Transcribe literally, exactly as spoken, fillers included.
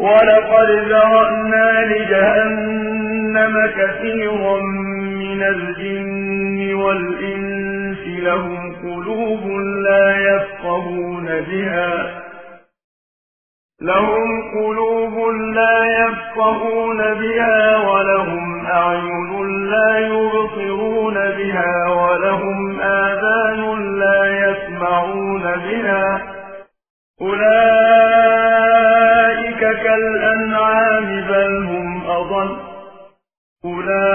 ولقد ذرأنا لجهنم كثيرا من الجن والإنس لهم قلوب لا يفقهون بها لهم قلوب لا يفقهون بها ولهم أعين لا يبصرون بها ولهم آذان لا يسمعون بها أولئك كالأنعام بل هم أضل أولئك